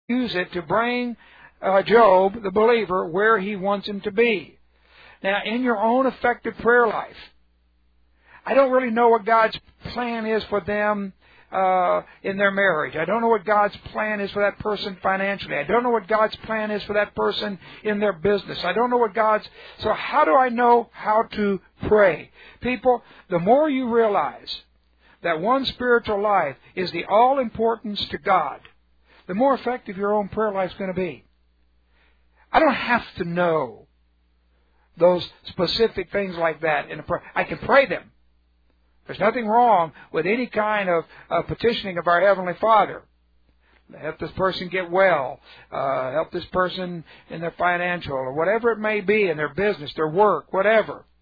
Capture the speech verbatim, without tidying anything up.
use it to bring uh, Job, the believer, where He wants him to be. Now, in your own effective prayer life, I don't really know what God's plan is for them uh, in their marriage. I don't know what God's plan is for that person financially. I don't know what God's plan is for that person in their business. I don't know what God's... So how do I know how to pray? People, the more you realize that one's spiritual life is the all-importance to God, the more effective your own prayer life is going to be. I don't have to know those specific things like that in a prayer. I can pray them. There's nothing wrong with any kind of uh, petitioning of our Heavenly Father. Help this person get well. Uh, help this person in their financial or whatever it may be, in their business, their work, whatever.